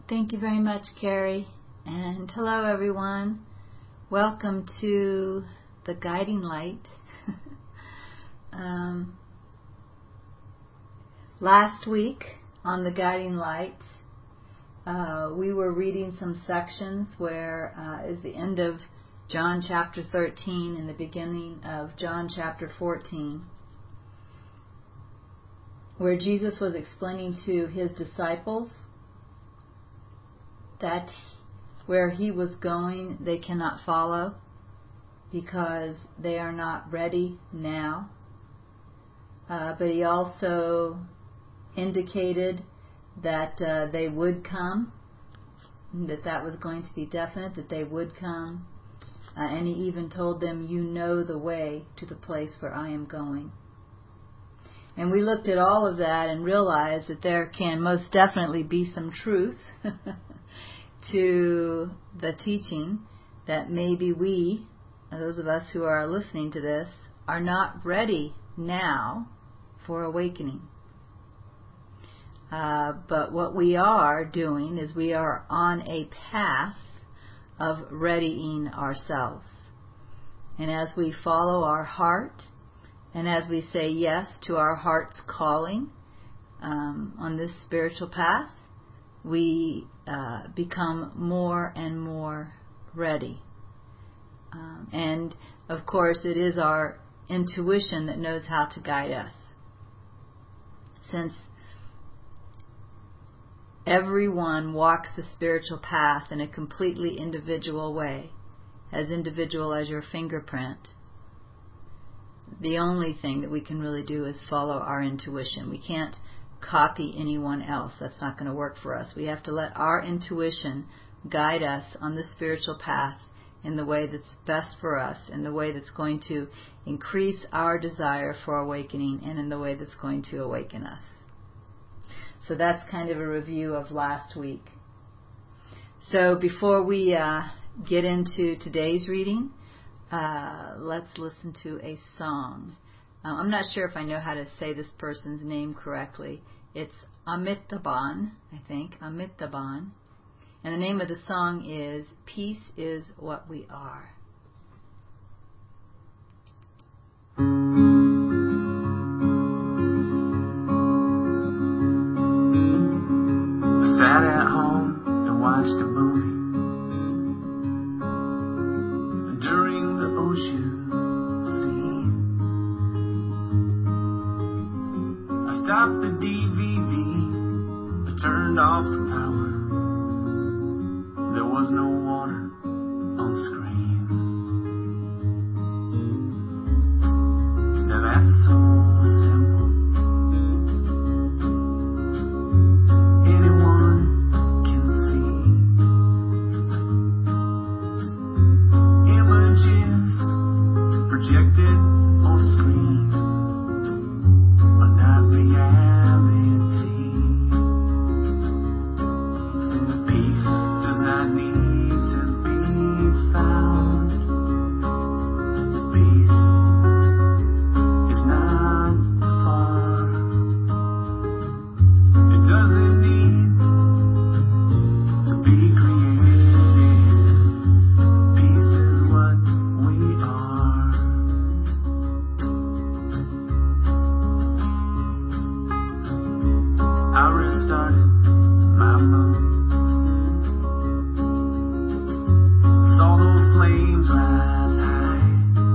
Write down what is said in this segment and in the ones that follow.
Thank you very much, Carrie. And hello, everyone. Welcome to the Guiding Light. Last week on the Guiding Light, we were reading some sections where is the end of John chapter 13 and the beginning of John chapter 14, where Jesus was explaining to his disciples that where he was going they cannot follow because they are not ready now. But he also indicated that they would come, that was going to be definite, that they would come. And he even told them, you know the way to the place where I am going. And we looked at all of that and realized that there can most definitely be some truth to the teaching that maybe we, those of us who are listening to this, are not ready now for awakening. But what we are doing is we are on a path of readying ourselves. And as we follow our heart, and as we say yes to our heart's calling on this spiritual path, we become more and more ready. And of course it is our intuition that knows how to guide us. Since everyone walks the spiritual path in a completely individual way, as individual as your fingerprint, the only thing that we can really do is follow our intuition. We can't copy anyone else. That's not going to work for us. We have to let our intuition guide us on the spiritual path in the way that's best for us, in the way that's going to increase our desire for awakening, and in the way that's going to awaken us. So that's kind of a review of last week. So before we get into today's reading, let's listen to a song. I'm not sure if I know how to say this person's name correctly. It's Amitabhan, I think, Amitabhan. And the name of the song is Peace is What We Are. I sat at home and watched a movie during the ocean scene. I stopped the DVD, I turned off the power. There was no water on screen. Now that's so simple. Anyone can see. Images projected on a screen are not reality. Peace does not need to be found. Peace is not far. It doesn't need to be created. Peace is what we are. I restarted my movie. Saw those flames rise high.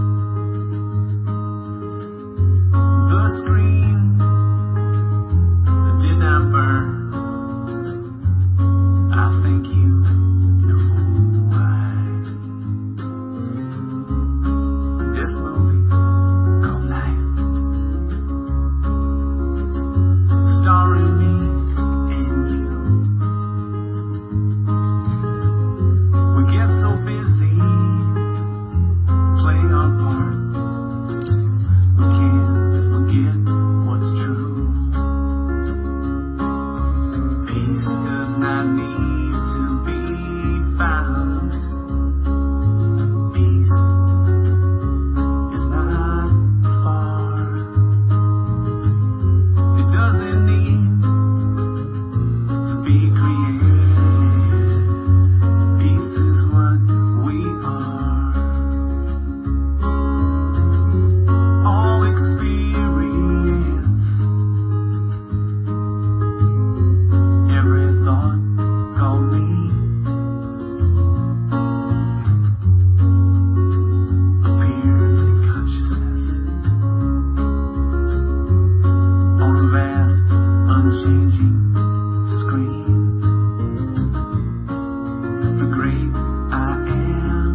The screen did not burn. I think you know why. This movie called Life, starring me and you. changing screen. The great I am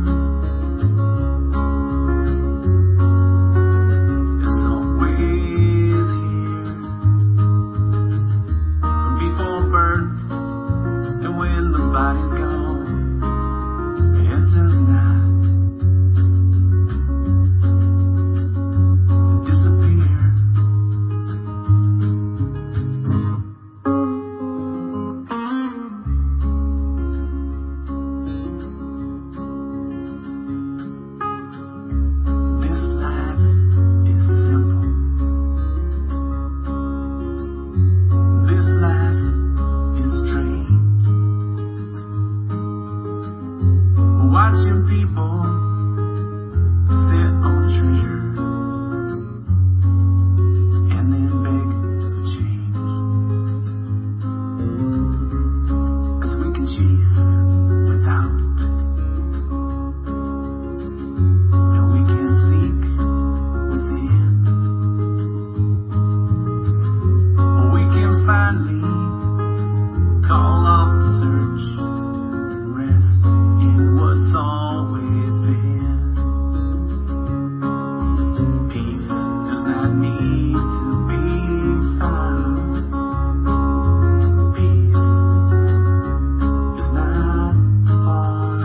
is always here. Before birth and when the body's gone, it does not disappear. This life is simple. This life is strange. Watching people sit on treasure and then beg for change. 'Cause we can chase without, and we can seek within. We can finally call off the search and rest in what's always been. Peace does not need to be found. Peace is not far.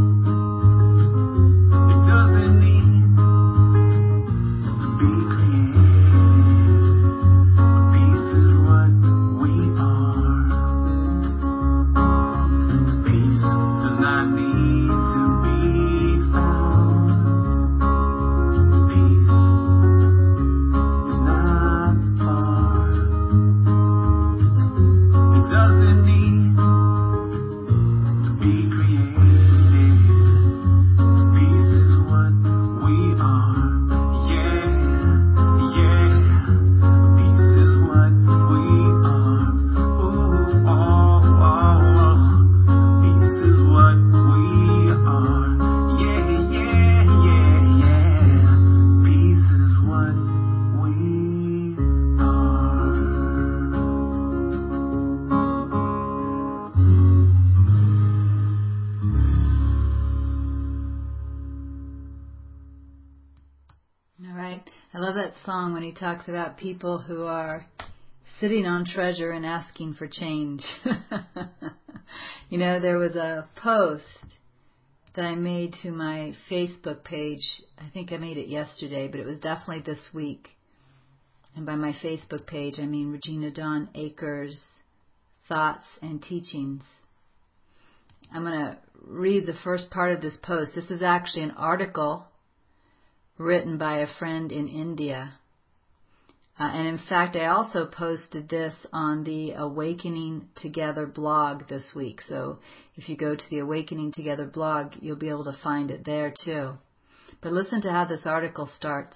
It doesn't need to be created. Peace is what we are. Peace does not need to be found. Peace is not far. It doesn't need to be created. Peace is what we are. Yeah, yeah. Peace is what we are. Ooh, oh, oh. Peace is what we are. Yeah, yeah, yeah, yeah. Peace is what we are. All right. I love that song when he talks about people who are sitting on treasure and asking for change. You know, there was a post that I made to my Facebook page. I think I made it yesterday, but it was definitely this week. And by my Facebook page, I mean Regina Dawn Akers' thoughts and teachings. I'm going to read the first part of this post. This is actually an article written by a friend in India. And in fact, I also posted this on the Awakening Together blog this week. So if you go to the Awakening Together blog, you'll be able to find it there too. But listen to how this article starts.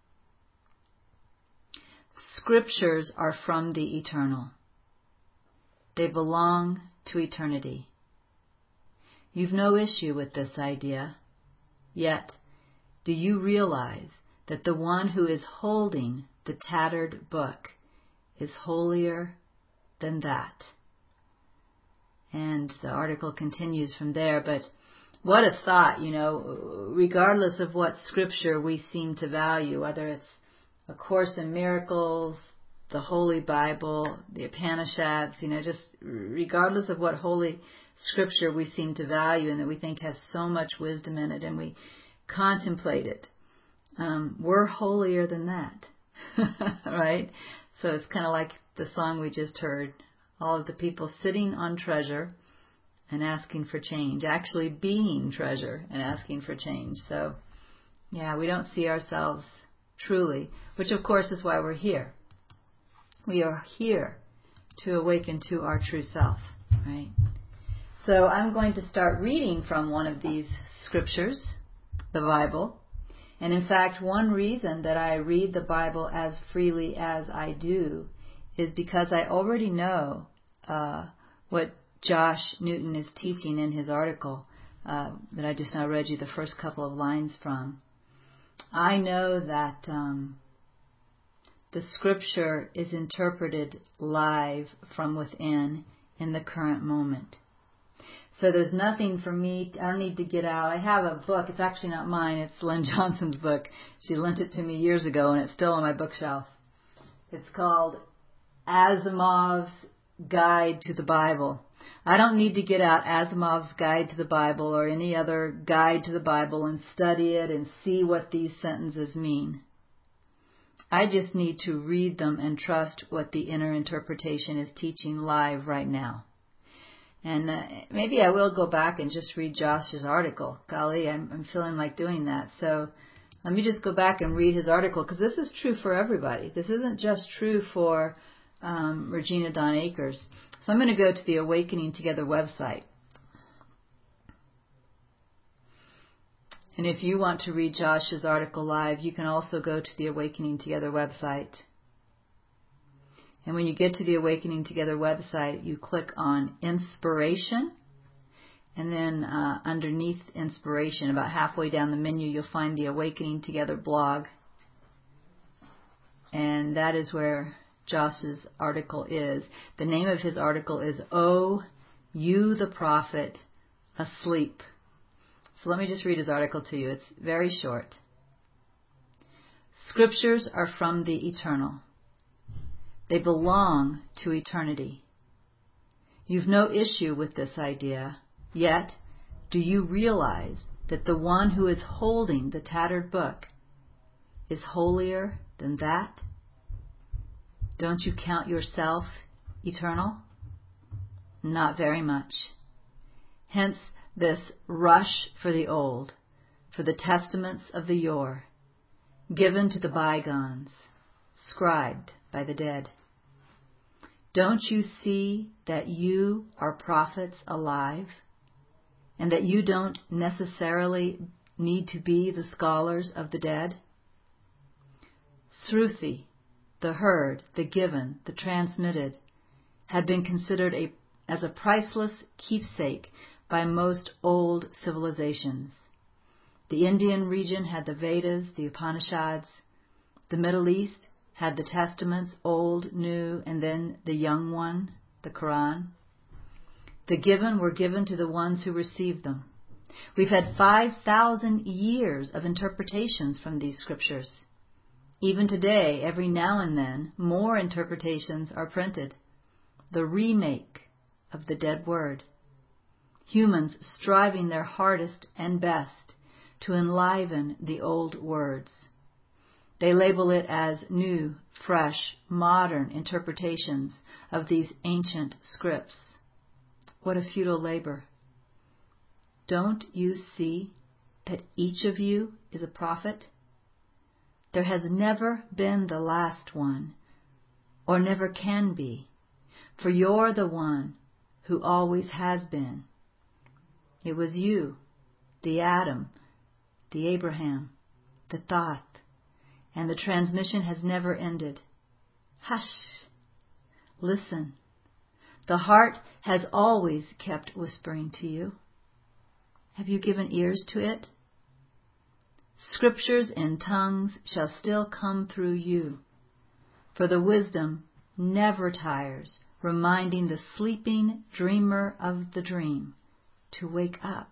Scriptures are from the eternal. They belong to eternity. You've no issue with this idea. Yet, do you realize that the one who is holding the tattered book is holier than that? And the article continues from there, but what a thought, you know, regardless of what scripture we seem to value, whether it's A Course in Miracles, the Holy Bible, the Upanishads, you know, just regardless of what holy scripture we seem to value and that we think has so much wisdom in it and we contemplate it, we're holier than that, right? So it's kind of like the song we just heard, all of the people sitting on treasure and asking for change, actually being treasure and asking for change. So, yeah, we don't see ourselves truly, which of course is why we're here. We are here to awaken to our true self, right? So I'm going to start reading from one of these scriptures, the Bible. And in fact, one reason that I read the Bible as freely as I do is because I already know what Josh Newton is teaching in his article that I just now read you the first couple of lines from. I know that The scripture is interpreted live from within in the current moment. So there's nothing for me, I don't need to get out. I have a book, it's actually not mine, it's Lynn Johnson's book. She lent it to me years ago and it's still on my bookshelf. It's called Asimov's Guide to the Bible. I don't need to get out Asimov's Guide to the Bible or any other guide to the Bible and study it and see what these sentences mean. I just need to read them and trust what the inner interpretation is teaching live right now. And maybe I will go back and just read Josh's article. Golly, I'm feeling like doing that. So let me just go back and read his article, because this is true for everybody. This isn't just true for Regina Dawn Akers. So I'm going to go to the Awakening Together website. And if you want to read Josh's article live, you can also go to the Awakening Together website. And when you get to the Awakening Together website, you click on Inspiration. And then underneath Inspiration, about halfway down the menu, you'll find the Awakening Together blog. And that is where Josh's article is. The name of his article is Oh, You the Prophet, Asleep. So let me just read his article to you. It's very short. Scriptures are from the eternal. They belong to eternity. You've no issue with this idea, yet do you realize that the one who is holding the tattered book is holier than that? Don't you count yourself eternal? Not very much. Hence this rush for the old, for the testaments of the yore, given to the bygones, scribed by the dead. Don't you see that you are prophets alive, and that you don't necessarily need to be the scholars of the dead? Sruthi, the heard, the given, the transmitted, had been considered as a priceless keepsake by most old civilizations. The Indian region had the Vedas, the Upanishads. The Middle East had the Testaments, Old, New, and then the young one, the Quran. The given were given to the ones who received them. We've had 5,000 years of interpretations from these scriptures. Even today, every now and then, more interpretations are printed. The remake of the dead word. Humans striving their hardest and best to enliven the old words. They label it as new, fresh, modern interpretations of these ancient scripts. What a futile labor. Don't you see that each of you is a prophet? There has never been the last one, or never can be, for you're the one who always has been. It was you, the Adam, the Abraham, the Thoth, and the transmission has never ended. Hush! Listen. The heart has always kept whispering to you. Have you given ears to it? Scriptures in tongues shall still come through you, for the wisdom never tires, reminding the sleeping dreamer of the dream to wake up.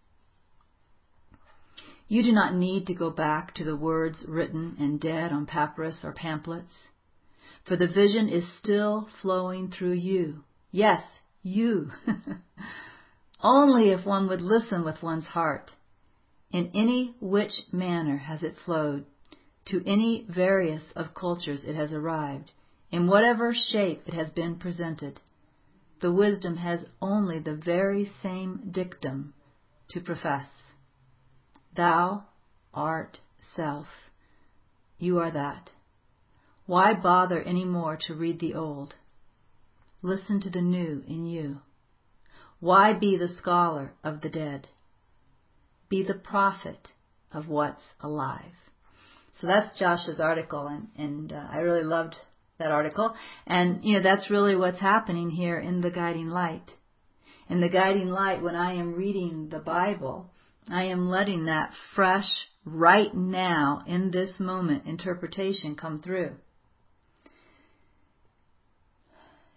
You do not need to go back to the words written and dead on papyrus or pamphlets, for the vision is still flowing through you. Yes, you. Only if one would listen with one's heart. In any which manner has it flowed, to any various of cultures it has arrived, in whatever shape it has been presented. The wisdom has only the very same dictum to profess. Thou art self. You are that. Why bother any more to read the old? Listen to the new in you. Why be the scholar of the dead? Be the prophet of what's alive. So that's Josh's article, and I really loved that article. And, that's really what's happening here in the Guiding Light. In the Guiding Light, when I am reading the Bible, I am letting that fresh, right now, in this moment, interpretation come through.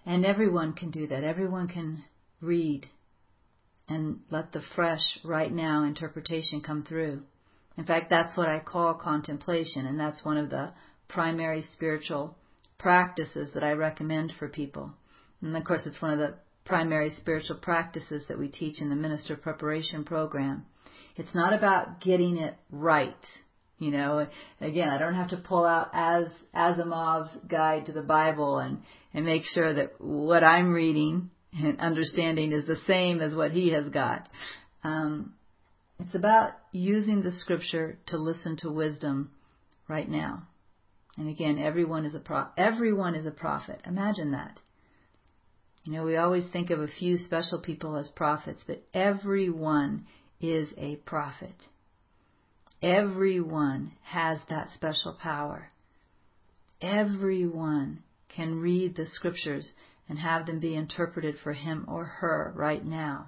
And everyone can do that. Everyone can read and let the fresh, right now interpretation come through. In fact, that's what I call contemplation, and that's one of the primary spiritual practices that I recommend for people. And of course, it's one of the primary spiritual practices that we teach in the Minister Preparation Program. It's not about getting it right. You know, again, I don't have to pull out Asimov's Guide to the Bible and make sure that what I'm reading and understanding is the same as what he has got. It's about using the Scripture to listen to wisdom right now. And again, everyone is a prophet. Imagine that. You know, we always think of a few special people as prophets, but everyone is a prophet. Everyone has that special power. Everyone can read the Scriptures and have them be interpreted for him or her right now.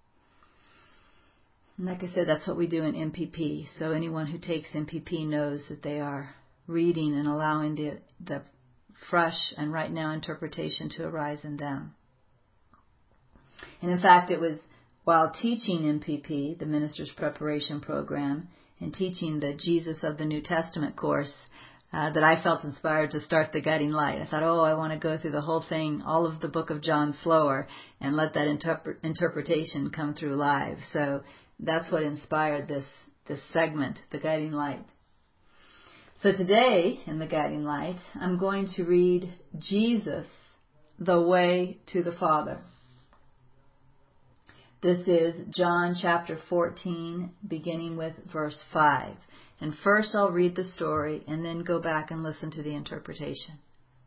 And like I said, that's what we do in MPP. So anyone who takes MPP knows that they are reading and allowing the fresh and right now interpretation to arise in them. And in fact, it was while teaching MPP, the Minister's Preparation Program, and teaching the Jesus of the New Testament course, that I felt inspired to start the Guiding Light. I thought, I want to go through the whole thing, all of the book of John slower, and let that interpretation come through live. So that's what inspired this segment, the Guiding Light. So today, in the Guiding Light, I'm going to read Jesus, the Way to the Father. This is John chapter 14, beginning with verse 5. And first I'll read the story and then go back and listen to the interpretation.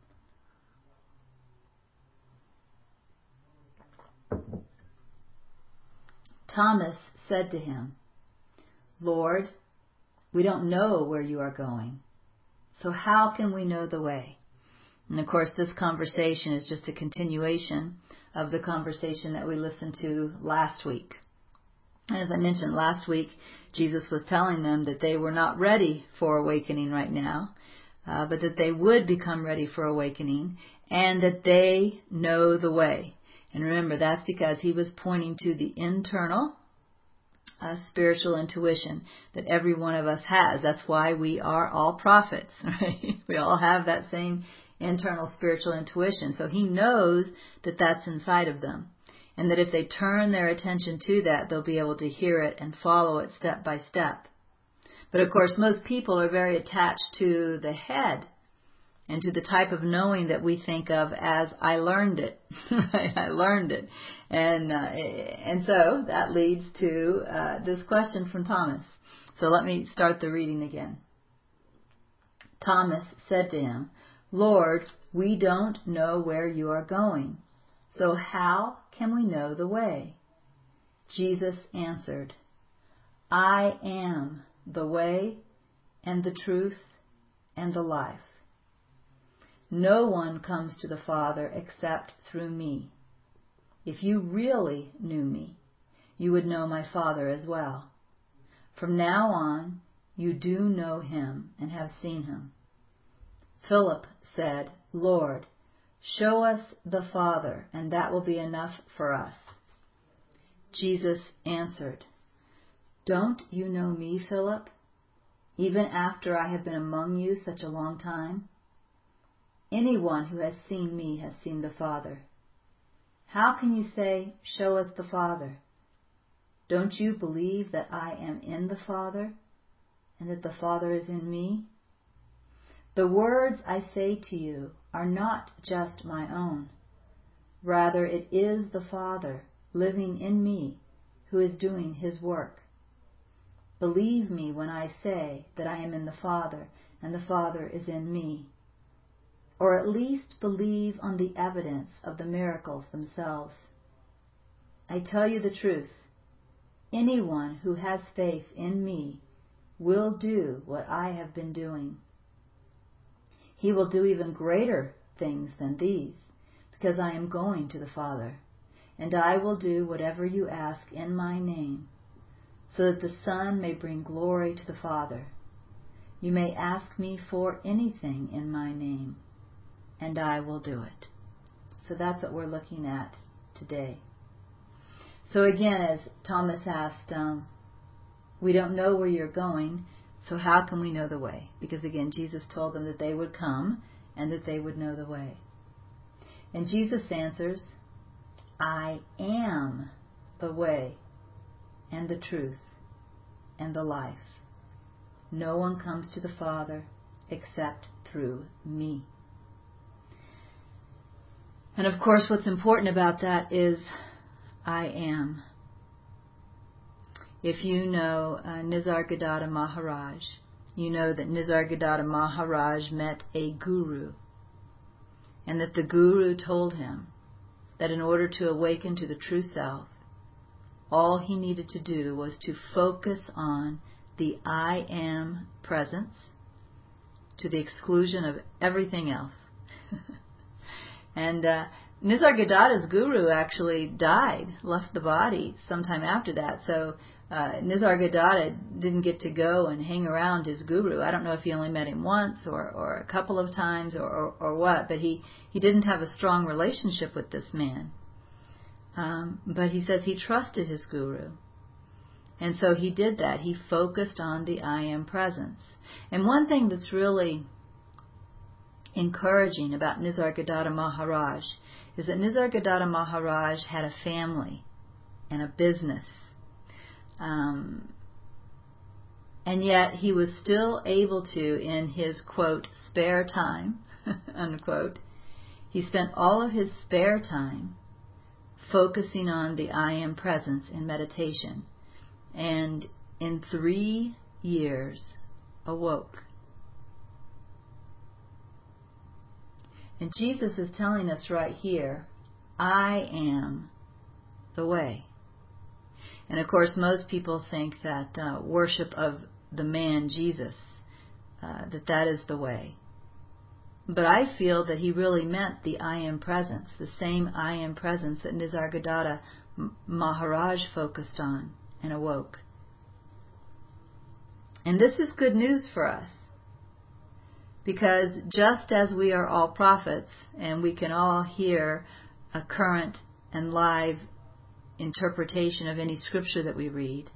Thomas said to him, "Lord, we don't know where you are going, so how can we know the way?" And of course, this conversation is just a continuation of the conversation that we listened to last week. As I mentioned last week, Jesus was telling them that they were not ready for awakening right now, but that they would become ready for awakening and that they know the way. And remember, that's because he was pointing to the internal spiritual intuition that every one of us has. That's why we are all prophets, right? We all have that same internal spiritual intuition. So he knows that that's inside of them. And that if they turn their attention to that, they'll be able to hear it and follow it step by step. But of course, most people are very attached to the head and to the type of knowing that we think of as, I learned it. Right? I learned it. And so that leads to this question from Thomas. So let me start the reading again. Thomas said to him, "Lord, we don't know where you are going, so how can we know the way?" Jesus answered, "I am the way and the truth and the life. No one comes to the Father except through me. If you really knew me, you would know my Father as well. From now on, you do know him and have seen him." Philip said, "Lord, show us the Father, and that will be enough for us." Jesus answered, "Don't you know me, Philip, even after I have been among you such a long time? Anyone who has seen me has seen the Father. How can you say, 'Show us the Father'? Don't you believe that I am in the Father, and that the Father is in me? The words I say to you are not just my own. Rather, it is the Father living in me who is doing his work. Believe me when I say that I am in the Father and the Father is in me. Or at least believe on the evidence of the miracles themselves. I tell you the truth. Anyone who has faith in me will do what I have been doing. He will do even greater things than these, because I am going to the Father, and I will do whatever you ask in my name, so that the Son may bring glory to the Father. You may ask me for anything in my name, and I will do it." So that's what we're looking at today. So again, as Thomas asked, we don't know where you're going, so how can we know the way? Because again, Jesus told them that they would come and that they would know the way. And Jesus answers, I am the way and the truth and the life. No one comes to the Father except through me. And of course, what's important about that is I am. If you know Nisargadatta Maharaj, you know that Nisargadatta Maharaj met a guru, and that the guru told him that in order to awaken to the true self, all he needed to do was to focus on the I am presence to the exclusion of everything else. And Nisargadatta's guru actually died, left the body sometime after that. So Nisargadatta didn't get to go and hang around his guru. I don't know if he only met him once or a couple of times or what, but he didn't have a strong relationship with this man. But he says he trusted his guru. And so he did that. He focused on the I am presence. And one thing that's really encouraging about Nisargadatta Maharaj is that Nisargadatta Maharaj had a family and a business. And yet he was still able to, in his, quote, spare time, unquote, he spent all of his spare time focusing on the I am presence in meditation. And in 3 years, awoke. And Jesus is telling us right here, I am the way. And of course, most people think that worship of the man Jesus, that is the way. But I feel that he really meant the I am presence, the same I am presence that Nisargadatta Maharaj focused on and awoke. And this is good news for us. Because just as we are all prophets, and we can all hear a current and live interpretation of any scripture that we read,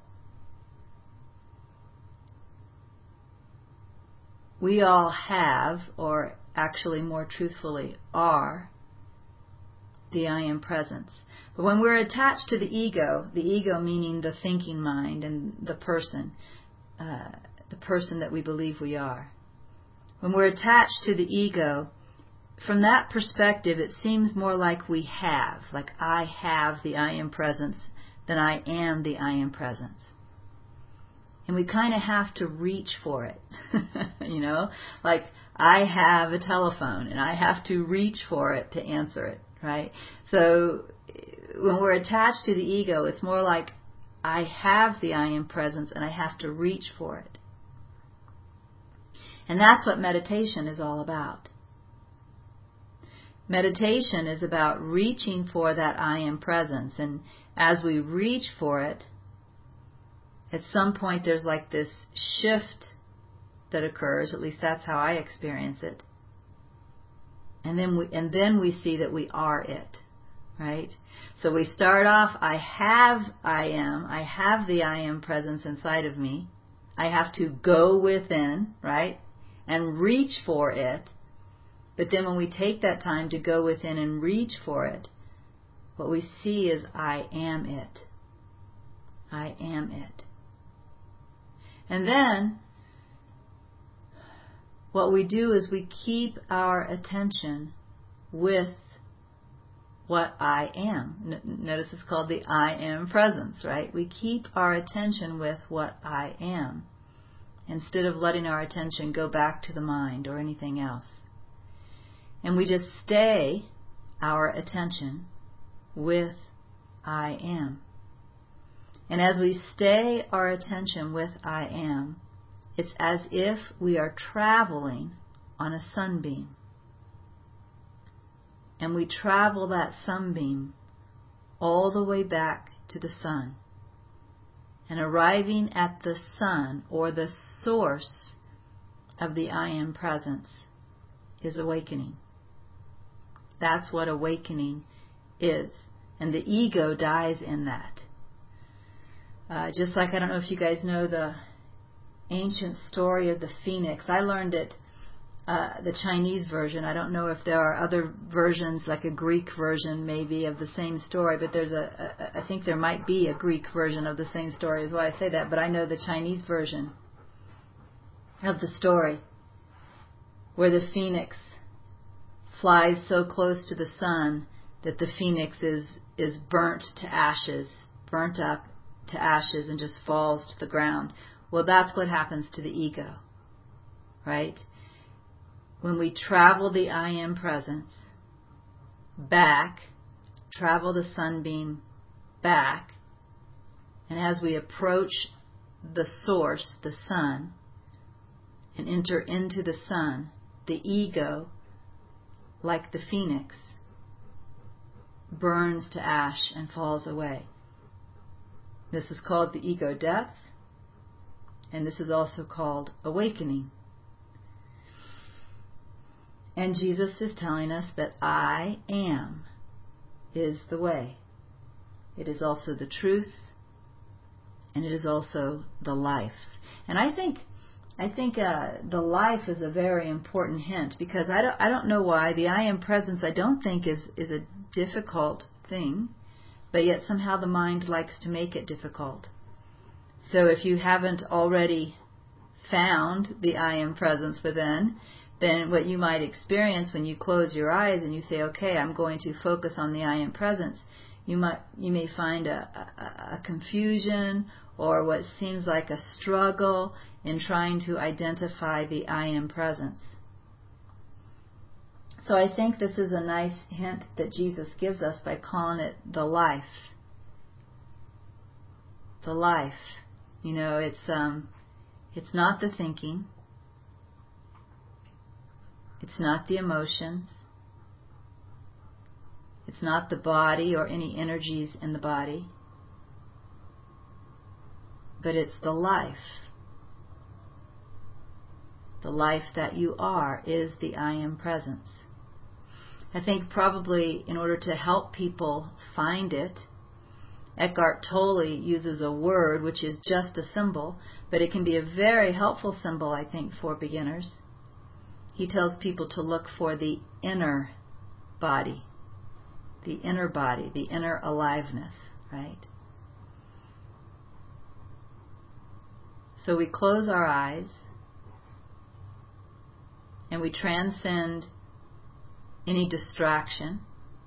we all have, or actually more truthfully are, the I am presence. But when we're attached to the ego meaning the thinking mind and the person that we believe we are, when we're attached to the ego, from that perspective, it seems more like we have, like I have the I am presence than I am the I am presence. And we kind of have to reach for it, like I have a telephone and I have to reach for it to answer it, right? So when we're attached to the ego, it's more like I have the I am presence and I have to reach for it. And that's what meditation is all about. Meditation is about reaching for that I am presence. And as we reach for it, at some point there's like this shift that occurs, at least that's how I experience it. And then we see that we are it, right? So we start off, I have the I am presence inside of me. I have to go within, right? And reach for it. But then when we take that time to go within and reach for it, what we see is I am it. I am it. And then what we do is we keep our attention with what I am. Notice it's called the I am presence, right? We keep our attention with what I am, instead of letting our attention go back to the mind or anything else. And we just stay our attention with I am. And as we stay our attention with I am, it's as if we are traveling on a sunbeam. And we travel that sunbeam all the way back to the sun. And arriving at the sun, or the source of the I am presence, is awakening. That's what awakening is. And the ego dies in that. Just like, I don't know if you guys know the ancient story of the phoenix. I learned it, the Chinese version. I don't know if there are other versions, like a Greek version maybe of the same story, but there's I think there might be a Greek version of the same story, is why I say that, but I know the Chinese version of the story, where the phoenix flies so close to the sun that the phoenix is burnt to ashes, burnt up to ashes, and just falls to the ground. Well, that's what happens to the ego, right? When we travel the I Am presence back, travel the sunbeam back, and as we approach the source, the sun, and enter into the sun, the ego, like the phoenix, burns to ash and falls away. This is called the ego death, and this is also called awakening. And Jesus is telling us that I am is the way. It is also the truth, and it is also the life. And I think the life is a very important hint, because I don't know why the I Am presence I don't think is a difficult thing, but yet somehow the mind likes to make it difficult. So if you haven't already found the I Am presence within, then what you might experience when you close your eyes and you say, okay, I'm going to focus on the I Am presence, you may find a confusion or what seems like a struggle in trying to identify the I Am presence. So I think this is a nice hint that Jesus gives us by calling it the life. The life. You know, it's not the thinking. It's not the emotions. It's not the body or any energies in the body. But it's the life. The life that you are is the I Am presence. I think probably in order to help people find it, Eckhart Tolle uses a word which is just a symbol, but it can be a very helpful symbol, I think, for beginners. He tells people to look for the inner body, the inner aliveness, right? So we close our eyes and we transcend any distractions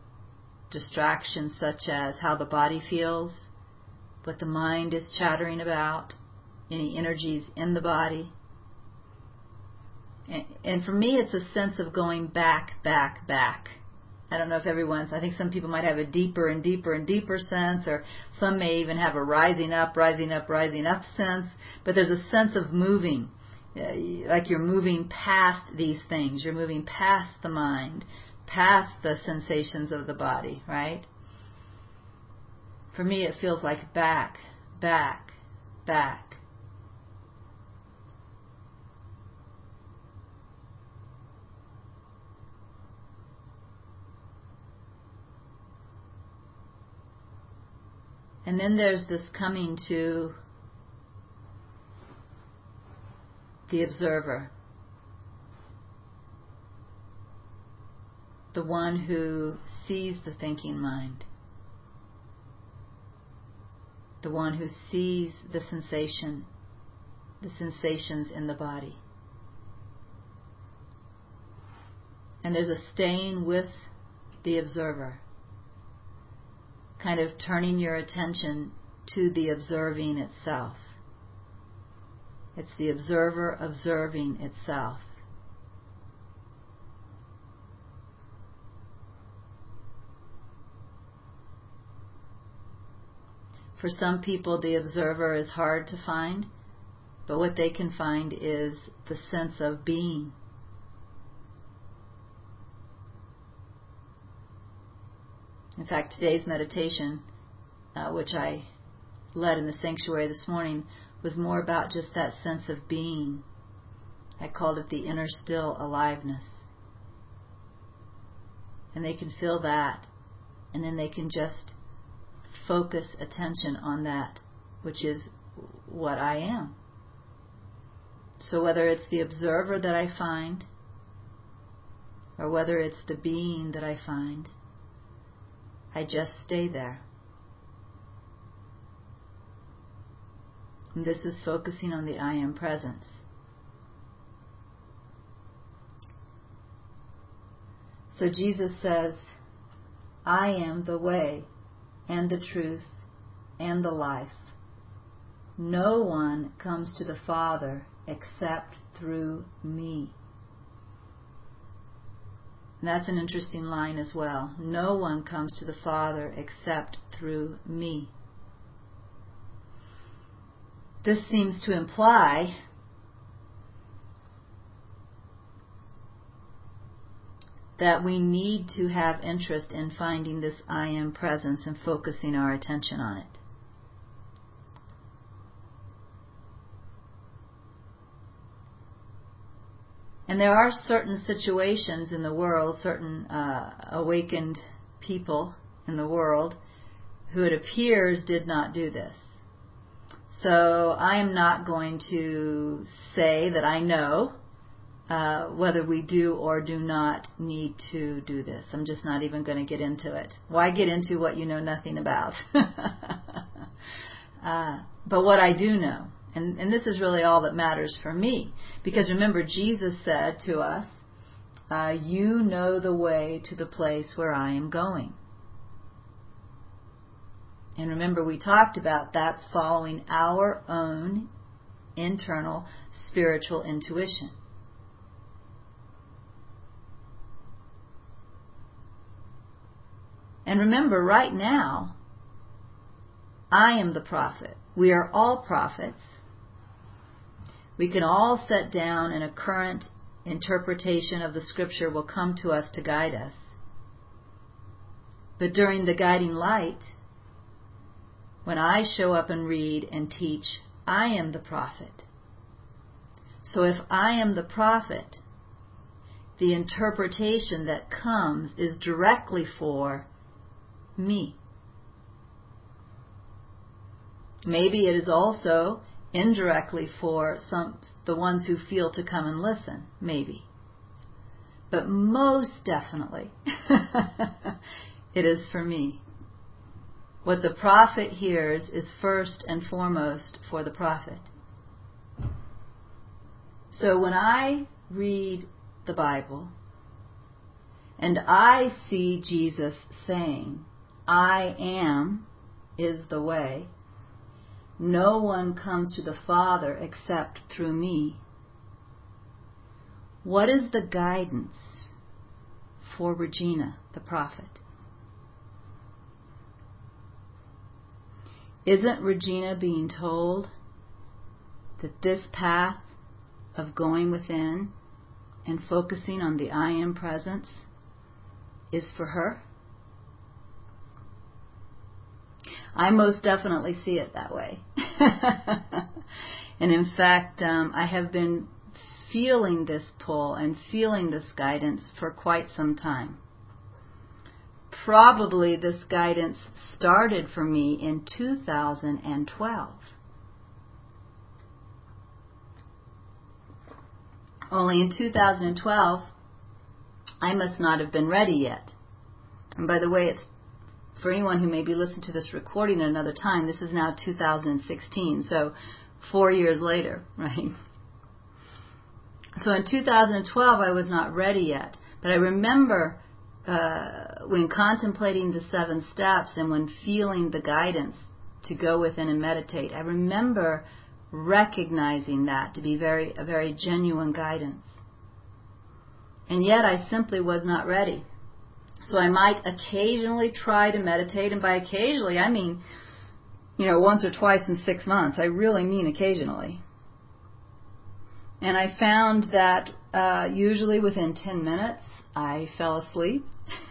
such as how the body feels, what the mind is chattering about, any energies in the body. And for me, it's a sense of going back. I don't know if I think some people might have a deeper and deeper sense, or some may even have a rising up sense, but there's a sense of moving, like you're moving past these things, you're moving past the mind, past the sensations of the body, right? For me, it feels like back. And then there's this coming to the observer, the one who sees the thinking mind, the one who sees the sensations in the body. And there's a staying with the observer, kind of turning your attention to the observing itself. It's the observer observing itself. For some people, the observer is hard to find, but what they can find is the sense of being. In fact, today's meditation, which I led in the sanctuary this morning, was more about just that sense of being. I called it the inner still aliveness. And they can feel that. And then they can just focus attention on that, which is what I am. So whether it's the observer that I find, or whether it's the being that I find, I just stay there. And this is focusing on the I am presence. So Jesus says, I am the way and the truth and the life. No one comes to the Father except through me. And that's an interesting line as well. No one comes to the Father except through me. This seems to imply that we need to have interest in finding this I am presence and focusing our attention on it. And there are certain situations in the world, certain awakened people in the world who it appears did not do this. So I am not going to say that I know whether we do or do not need to do this. I'm just not even going to get into it. Why get into what you know nothing about? But what I do know, and this is really all that matters for me, because remember, Jesus said to us, you know the way to the place where I am going. And remember, we talked about that's following our own internal spiritual intuition. And remember, right now, I am the prophet. We are all prophets. We can all set down, and a current interpretation of the scripture will come to us to guide us. But during the guiding light, when I show up and read and teach, I am the prophet. So if I am the prophet, the interpretation that comes is directly for me. Maybe it is also indirectly for the ones who feel to come and listen, maybe. But most definitely, it is for me. What the prophet hears is first and foremost for the prophet. So when I read the Bible and I see Jesus saying, I am is the way, no one comes to the Father except through me, what is the guidance for Regina, the prophet? Isn't Regina being told that this path of going within and focusing on the I am presence is for her? I most definitely see it that way. And in fact, I have been feeling this pull and feeling this guidance for quite some time. Probably this guidance started for me in 2012. Only in 2012, I must not have been ready yet. And by the way, it's for anyone who may be listening to this recording at another time, this is now 2016, so 4 years later, right? So in 2012, I was not ready yet. But I remember when contemplating the 7 steps and when feeling the guidance to go within and meditate, I remember recognizing that to be a very genuine guidance. And yet I simply was not ready. So I might occasionally try to meditate, and by occasionally I mean, once or twice in 6 months. I really mean occasionally. And I found that usually within 10 minutes I fell asleep.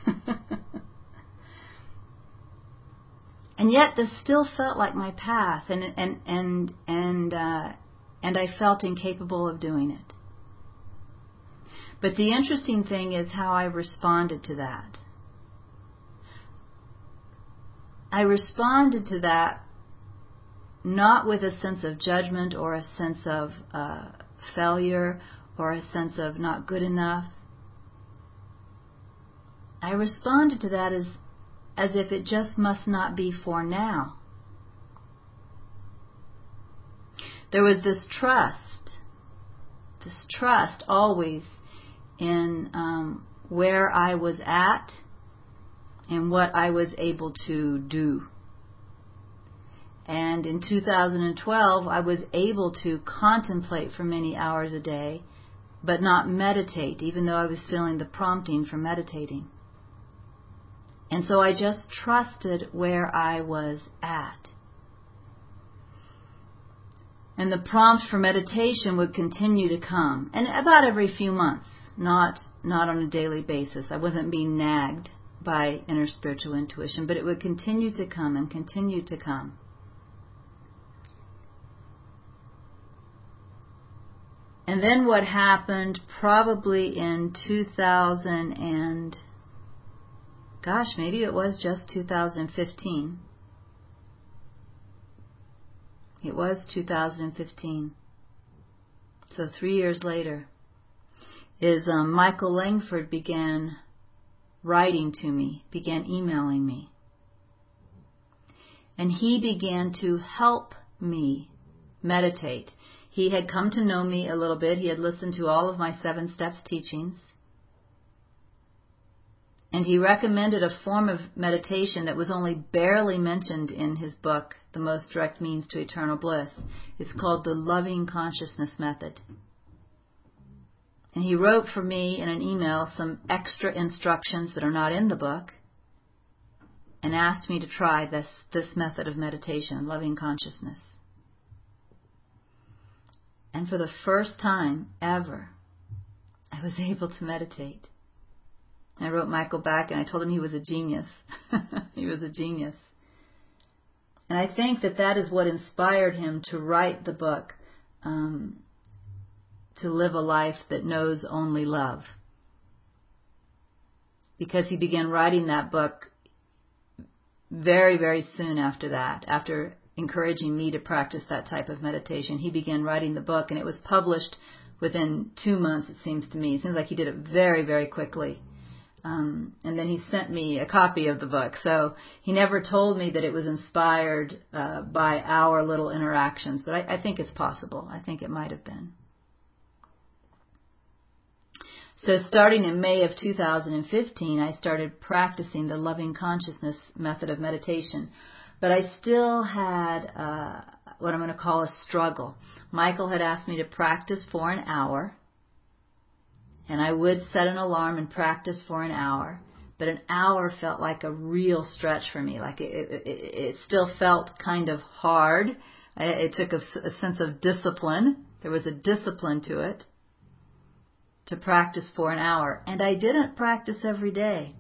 And yet this still felt like my path, and I felt incapable of doing it. But the interesting thing is how I responded to that. I responded to that not with a sense of judgment or a sense of failure or a sense of not good enough. I responded to that as if it just must not be for now. There was this trust always in where I was at and what I was able to do. And in 2012, I was able to contemplate for many hours a day, but not meditate, even though I was feeling the prompting for meditating. And so I just trusted where I was at. And the prompt for meditation would continue to come, and about every few months, not on a daily basis. I wasn't being nagged by inner spiritual intuition, but it would continue to come and continue to come. And then what happened probably in 2000 and, maybe it was just 2015. It was 2015. So 3 years later, is Michael Langford began writing to me, began emailing me. And he began to help me meditate. He had come to know me a little bit. He had listened to all of my 7 Steps teachings. And he recommended a form of meditation that was only barely mentioned in his book, The Most Direct Means to Eternal Bliss. It's called the Loving Consciousness Method. And he wrote for me in an email some extra instructions that are not in the book and asked me to try this method of meditation, loving consciousness. And for the first time ever, I was able to meditate. I wrote Michael back and I told him he was a genius. He was a genius. And I think that is what inspired him to write the book, To Live a Life That Knows Only Love. Because he began writing that book very, very soon after that, after encouraging me to practice that type of meditation. He began writing the book, and it was published within 2 months, it seems to me. It seems like he did it very, very quickly. And then he sent me a copy of the book. So he never told me that it was inspired by our little interactions, but I think it's possible. I think it might have been. So starting in May of 2015, I started practicing the loving consciousness method of meditation. But I still had what I'm going to call a struggle. Michael had asked me to practice for an hour. And I would set an alarm and practice for an hour. But an hour felt like a real stretch for me. Like it still felt kind of hard. It took a sense of discipline. There was a discipline to it, to practice for an hour. And I didn't practice every day.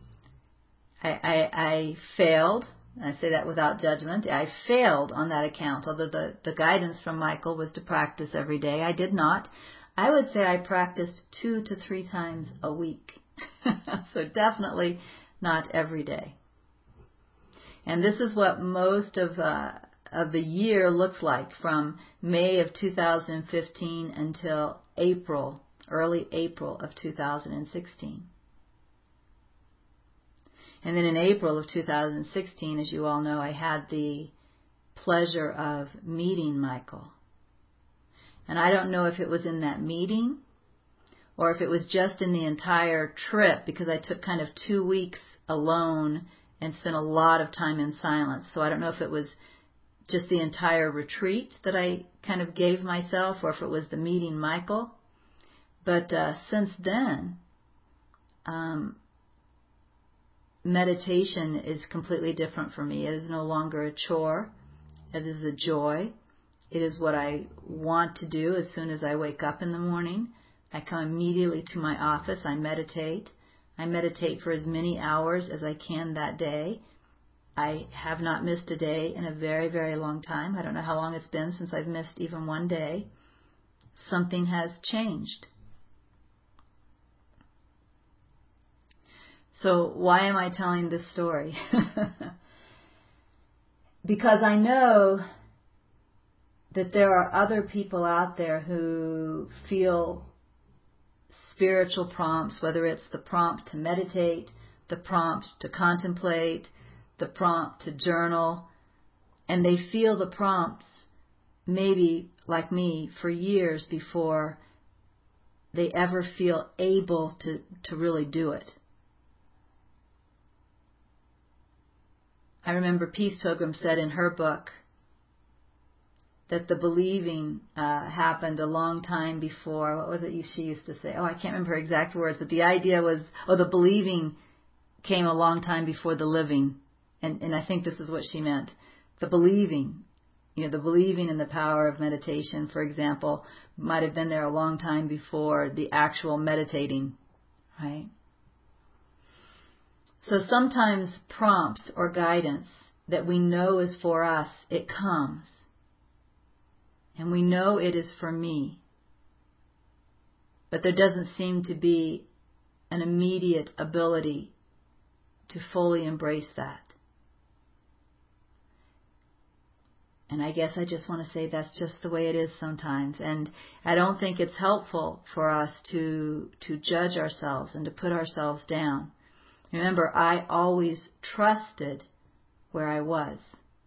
I failed. I say that without judgment. I failed on that account. Although the guidance from Michael was to practice every day, I did not. I would say I practiced 2 to 3 times a week. So definitely not every day. And this is what most of the year looks like, from May of 2015 until early April of 2016. And then in April of 2016, as you all know, I had the pleasure of meeting Michael. And I don't know if it was in that meeting or if it was just in the entire trip, because I took kind of 2 weeks alone and spent a lot of time in silence. So I don't know if it was just the entire retreat that I kind of gave myself or if it was the meeting Michael. But since then, meditation is completely different for me. It is no longer a chore. It is a joy. It is what I want to do as soon as I wake up in the morning. I come immediately to my office. I meditate. I meditate for as many hours as I can that day. I have not missed a day in a very, very long time. I don't know how long it's been since I've missed even one day. Something has changed. So why am I telling this story? because I know that there are other people out there who feel spiritual prompts, whether it's the prompt to meditate, the prompt to contemplate, the prompt to journal, and they feel the prompts, maybe like me, for years before they ever feel able to really do it. I remember Peace Pilgrim said in her book that the believing happened a long time before. What was it she used to say? Oh, I can't remember her exact words, but the idea was, the believing came a long time before the living. And I think this is what she meant. The believing, the believing in the power of meditation, for example, might have been there a long time before the actual meditating, right? So sometimes prompts or guidance that we know is for us, it comes. And we know it is for me. But there doesn't seem to be an immediate ability to fully embrace that. And I guess I just want to say that's just the way it is sometimes. And I don't think it's helpful for us to judge ourselves and to put ourselves down. Remember, I always trusted where I was.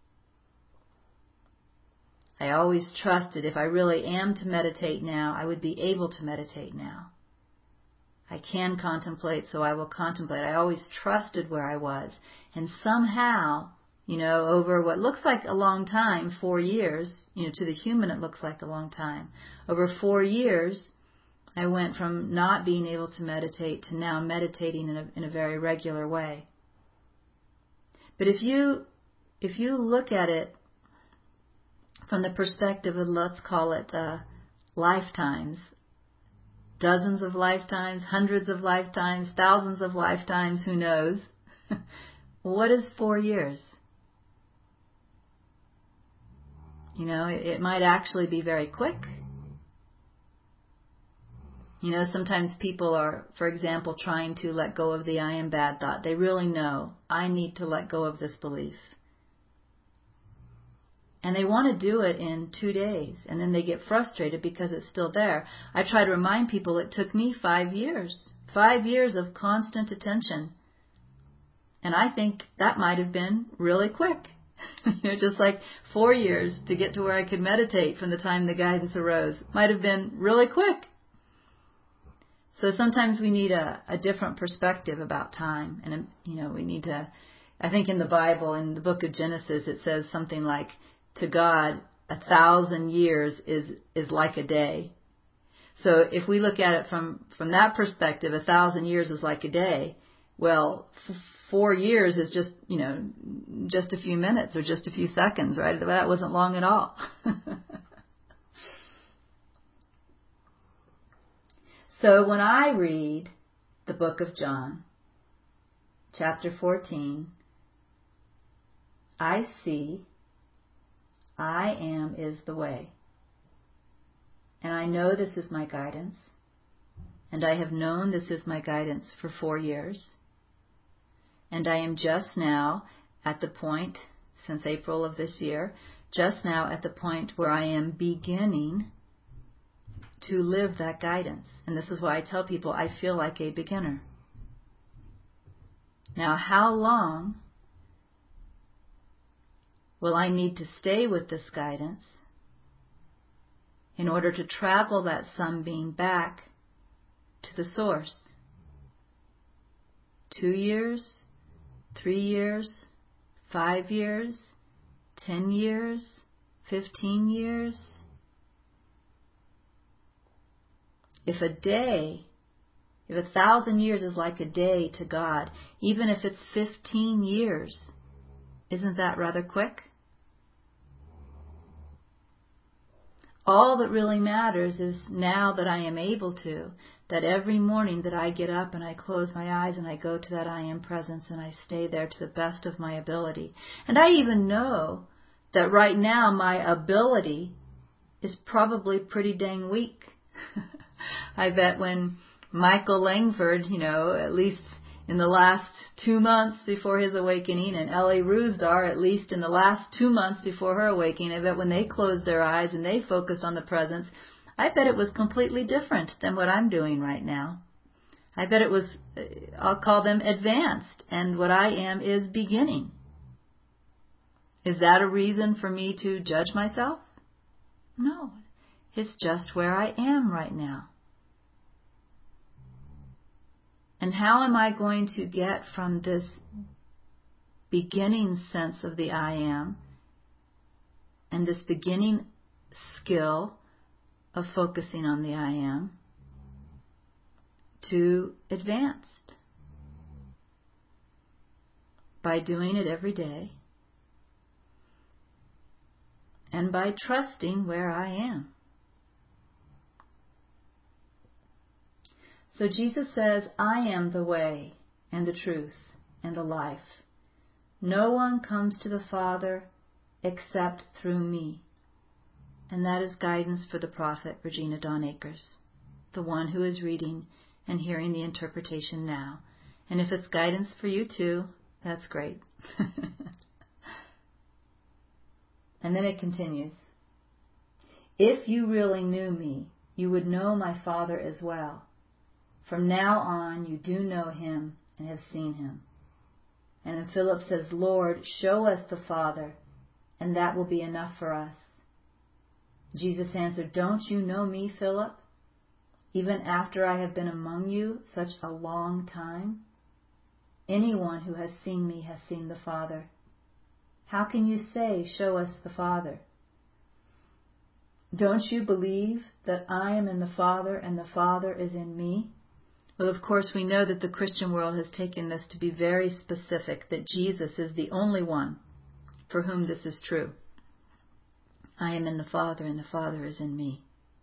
I always trusted if I really am to meditate now, I would be able to meditate now. I can contemplate, so I will contemplate. I always trusted where I was. And somehow, over what looks like a long time, 4 years, to the human it looks like a long time. Over 4 years, I went from not being able to meditate to now meditating in a very regular way. But if you look at it from the perspective of, let's call it lifetimes, dozens of lifetimes, hundreds of lifetimes, thousands of lifetimes, who knows? What is 4 years? It might actually be very quick. Sometimes people are, for example, trying to let go of the I am bad thought. They really know, I need to let go of this belief. And they want to do it in 2 days, and then they get frustrated because it's still there. I try to remind people it took me 5 years. 5 years of constant attention. And I think that might have been really quick. Just like 4 years to get to where I could meditate from the time the guidance arose. Might have been really quick. So sometimes we need a different perspective about time. And, we need to, I think in the Bible, in the book of Genesis, it says something like, to God, 1,000 years is like a day. So if we look at it from that perspective, 1,000 years is like a day. Well, 4 years is just, just a few minutes or just a few seconds, right? That wasn't long at all. So when I read the book of John, chapter 14, I see I am is the way. And I know this is my guidance. And I have known this is my guidance for 4 years. And I am just now at the point, since April of this year, just now at the point where I am beginning to live that guidance. And this is why I tell people I feel like a beginner. Now, how long will I need to stay with this guidance in order to travel that sunbeam back to the source? 2 years? 3 years? 5 years? 10 years? 15 years? If 1,000 years is like a day to God, even if it's 15 years, isn't that rather quick? All that really matters is now that I am able to, that every morning that I get up and I close my eyes and I go to that I am presence and I stay there to the best of my ability. And I even know that right now my ability is probably pretty dang weak. I bet when Michael Langford, at least in the last 2 months before his awakening, and L.A. Rusdar, at least in the last 2 months before her awakening, I bet when they closed their eyes and they focused on the presence, I bet it was completely different than what I'm doing right now. I bet it was, I'll call them advanced, and what I am is beginning. Is that a reason for me to judge myself? No, it's just where I am right now. And how am I going to get from this beginning sense of the I am and this beginning skill of focusing on the I am to advanced? By doing it every day and by trusting where I am. So Jesus says, I am the way and the truth and the life. No one comes to the Father except through me. And that is guidance for the prophet Regina Dawn Akers, the one who is reading and hearing the interpretation now. And if it's guidance for you too, that's great. And then it continues. If you really knew me, you would know my Father as well. From now on, you do know him and have seen him. And then Philip says, Lord, show us the Father, and that will be enough for us. Jesus answered, don't you know me, Philip, even after I have been among you such a long time? Anyone who has seen me has seen the Father. How can you say, show us the Father? Don't you believe that I am in the Father and the Father is in me? Well, of course, we know that the Christian world has taken this to be very specific, that Jesus is the only one for whom this is true. I am in the Father and the Father is in me.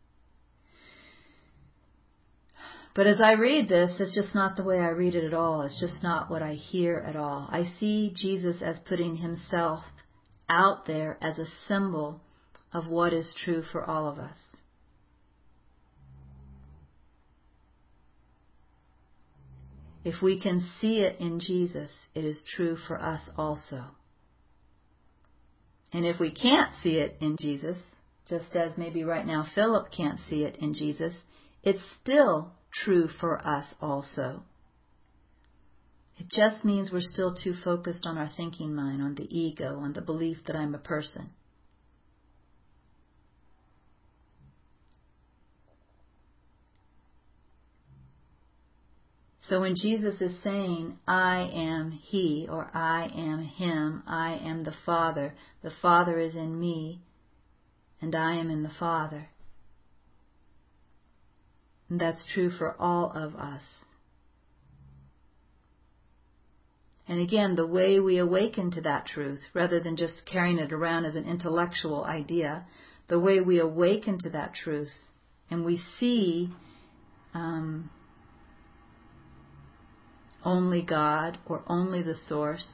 But as I read this, it's just not the way I read it at all. It's just not what I hear at all. I see Jesus as putting himself out there as a symbol of what is true for all of us. If we can see it in Jesus, it is true for us also. And if we can't see it in Jesus, just as maybe right now Philip can't see it in Jesus, it's still true for us also. It just means we're still too focused on our thinking mind, on the ego, on the belief that I'm a person. So when Jesus is saying, I am he, or I am him, I am the Father is in me, and I am in the Father. And that's true for all of us. And again, the way we awaken to that truth, rather than just carrying it around as an intellectual idea, the way we awaken to that truth, and we see only God or only the Source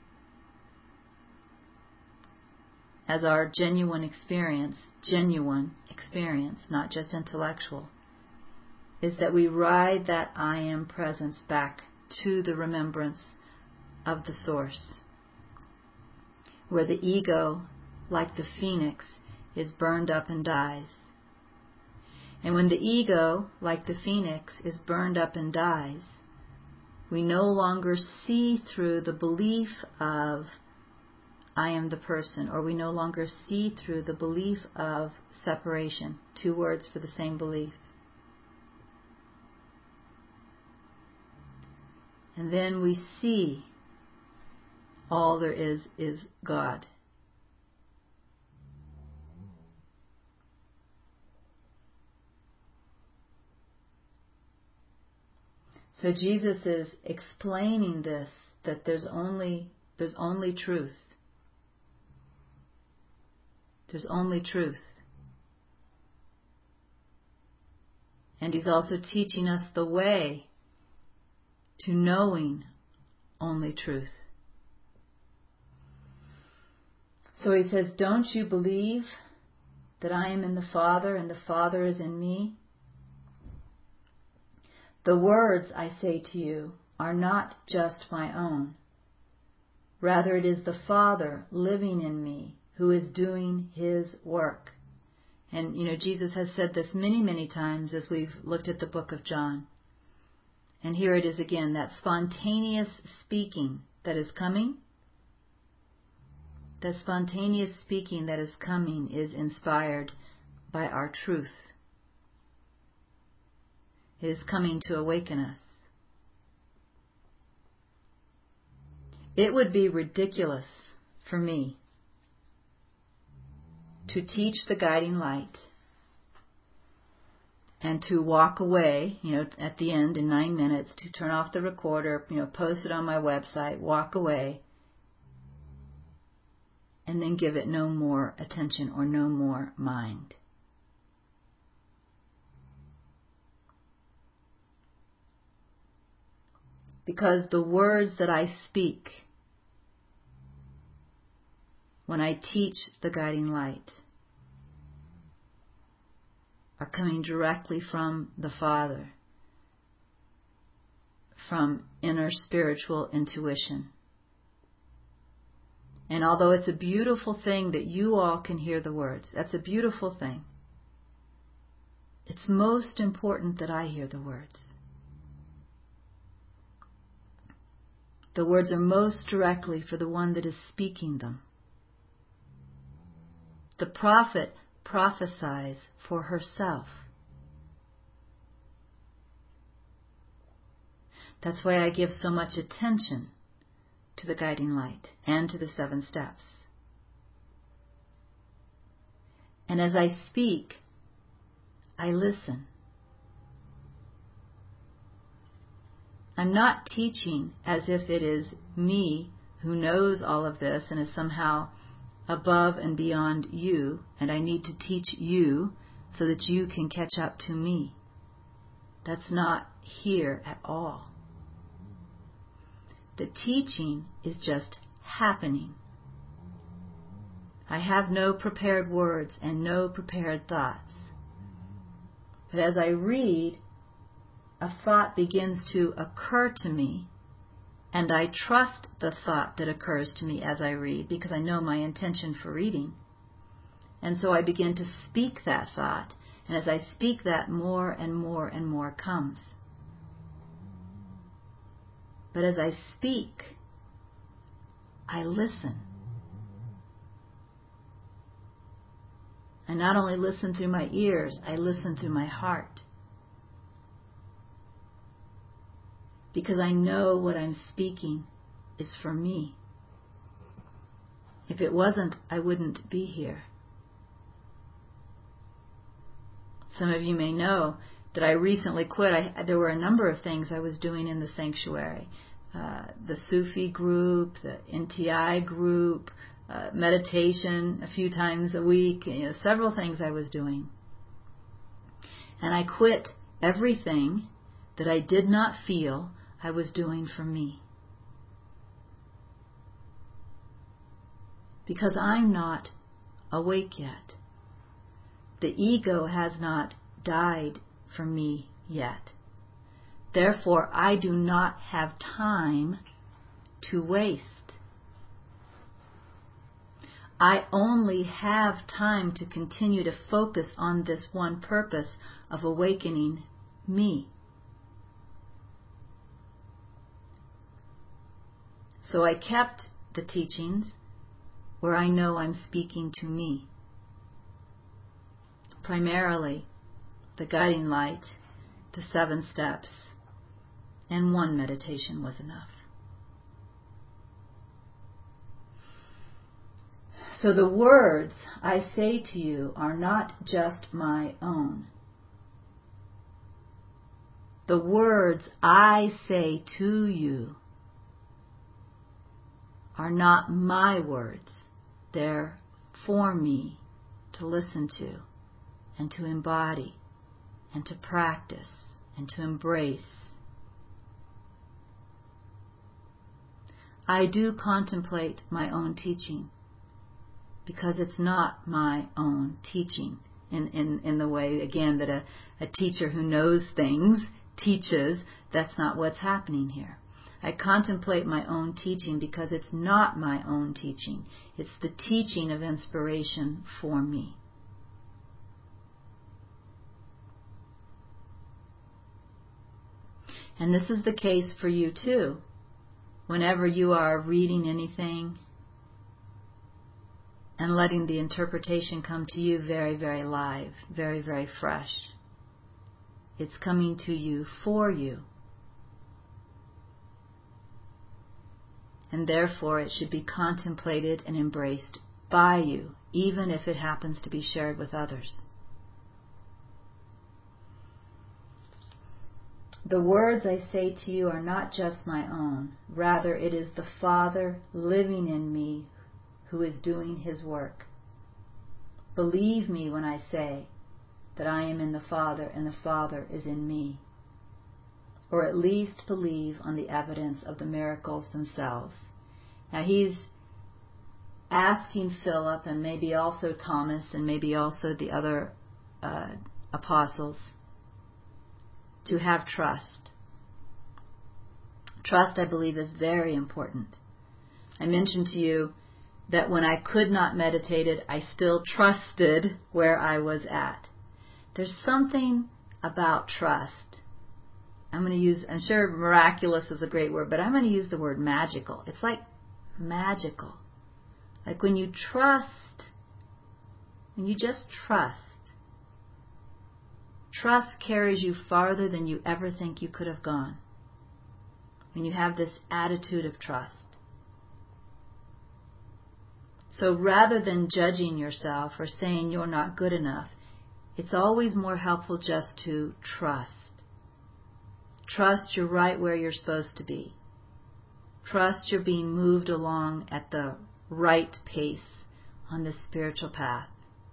as our genuine experience, not just intellectual, is that we ride that I am presence back to the remembrance of the Source, where the ego, like the phoenix, is burned up and dies. And when the ego, like the phoenix, is burned up and dies, we no longer see through the belief of I am the person, or we no longer see through the belief of separation, 2 words for the same belief. And then we see all there is God. So Jesus is explaining this, that there's only truth. There's only truth. And he's also teaching us the way to knowing only truth. So he says, don't you believe that I am in the Father and the Father is in me? The words I say to you are not just my own. Rather, it is the Father living in me who is doing His work. And, Jesus has said this many, many times as we've looked at the book of John. And here it is again, that spontaneous speaking that is coming. The spontaneous speaking that is coming is inspired by our truth. It is coming to awaken us. It would be ridiculous for me to teach the guiding light and to walk away, at the end in 9 minutes, to turn off the recorder, post it on my website, walk away, and then give it no more attention or no more mind. Because the words that I speak when I teach the guiding light are coming directly from the Father, from inner spiritual intuition. And although it's a beautiful thing that you all can hear the words, that's a beautiful thing, it's most important that I hear the words. The words are most directly for the one that is speaking them. The prophet prophesies for herself. That's why I give so much attention to the guiding light and to the 7 steps. And as I speak, I listen. I'm not teaching as if it is me who knows all of this and is somehow above and beyond you, and I need to teach you so that you can catch up to me. That's not here at all. The teaching is just happening. I have no prepared words and no prepared thoughts. But as I read, a thought begins to occur to me, and I trust the thought that occurs to me as I read because I know my intention for reading. And so I begin to speak that thought, and as I speak that, more and more and more comes. But as I speak, I listen. I not only listen through my ears, I listen through my heart. Because I know what I'm speaking is for me. If it wasn't, I wouldn't be here. Some of you may know that I recently quit. There were a number of things I was doing in the sanctuary. The Sufi group, the NTI group, meditation a few times a week, several things I was doing. And I quit everything that I did not feel I was doing for me. Because I'm not awake yet. The ego has not died for me yet. Therefore, I do not have time to waste. I only have time to continue to focus on this one purpose of awakening me. So I kept the teachings where I know I'm speaking to me. Primarily, the guiding light, the 7 steps, and 1 meditation was enough. So the words I say to you are not just my own. The words I say to you are not my words. They're for me to listen to and to embody and to practice and to embrace. I do contemplate my own teaching because it's not my own teaching in the way, again, that a teacher who knows things teaches. That's not what's happening here. I contemplate my own teaching because it's not my own teaching. It's the teaching of inspiration for me. And this is the case for you too. Whenever you are reading anything and letting the interpretation come to you very, very live, very, very fresh. It's coming to you for you. And therefore it should be contemplated and embraced by you, even if it happens to be shared with others. The words I say to you are not just my own. Rather, it is the Father living in me who is doing His work. Believe me when I say that I am in the Father and the Father is in me. Or at least believe on the evidence of the miracles themselves. Now he's asking Philip and maybe also Thomas and maybe also the other apostles to have trust. Trust, I believe, is very important. I mentioned to you that when I could not meditate it, I still trusted where I was at. There's something about trust. I'm sure miraculous is a great word, but I'm going to use the word magical. It's like magical. Like when you trust, when you just trust, trust carries you farther than you ever think you could have gone. When you have this attitude of trust. So rather than judging yourself or saying you're not good enough, it's always more helpful just to trust. Trust you're right where you're supposed to be. Trust you're being moved along at the right pace on this spiritual path.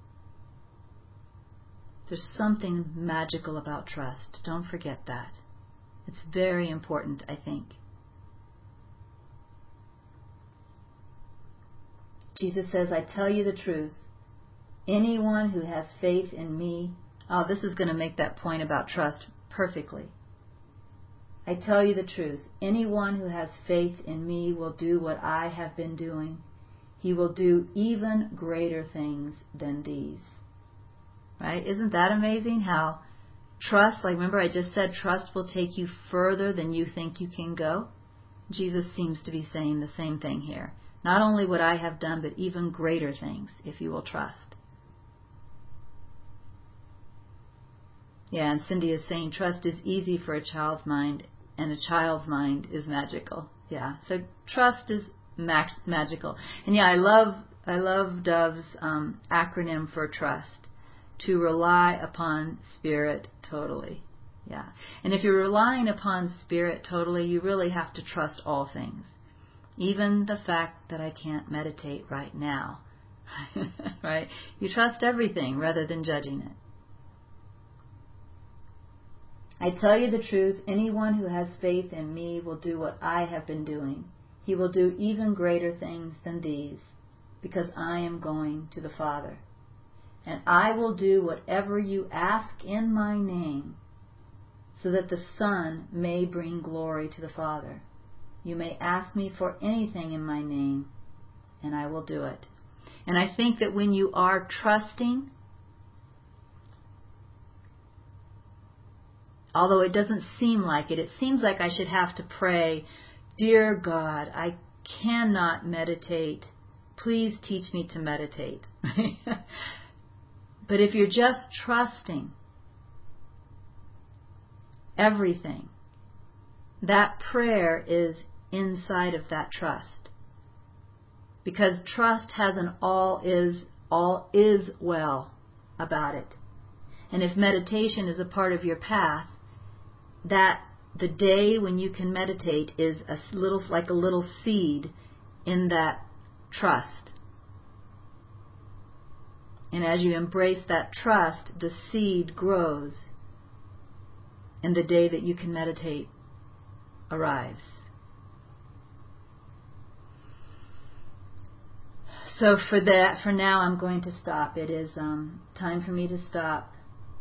There's something magical about trust. Don't forget that. It's very important, I think. Jesus says, I tell you the truth. Anyone who has faith in me... Oh, this is going to make that point about trust perfectly. I tell you the truth. Anyone who has faith in me will do what I have been doing. He will do even greater things than these. Right? Isn't that amazing how trust, like remember I just said trust will take you further than you think you can go? Jesus seems to be saying the same thing here. Not only what I have done, but even greater things if you will trust. Yeah, and Cindy is saying trust is easy for a child's mind, and a child's mind is magical. Yeah, so trust is magical. And yeah, I love Dove's acronym for trust. To rely upon Spirit totally. Yeah. And if you're relying upon Spirit totally, you really have to trust all things. Even the fact that I can't meditate right now. Right? You trust everything rather than judging it. I tell you the truth, anyone who has faith in me will do what I have been doing. He will do even greater things than these, because I am going to the Father. And I will do whatever you ask in my name, so that the Son may bring glory to the Father. You may ask me for anything in my name, and I will do it. And I think that when you are trusting, although it doesn't seem like it seems like I should have to pray, Dear God, I cannot meditate. Please teach me to meditate. But if you're just trusting everything, that prayer is inside of that trust. Because trust has an all is well about it. And if meditation is a part of your path, that the day when you can meditate is like a little seed in that trust. And as you embrace that trust, the seed grows, and the day that you can meditate arrives. So for now I'm going to stop. It is time for me to stop.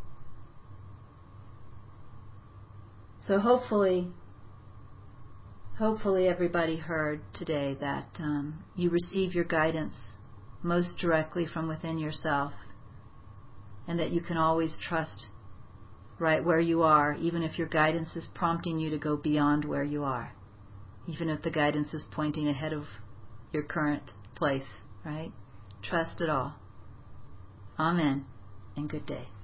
So hopefully Hopefully everybody heard today that you receive your guidance most directly from within yourself, and that you can always trust right where you are, even if your guidance is prompting you to go beyond where you are, even if the guidance is pointing ahead of your current place, right? Trust it all. Amen, and good day.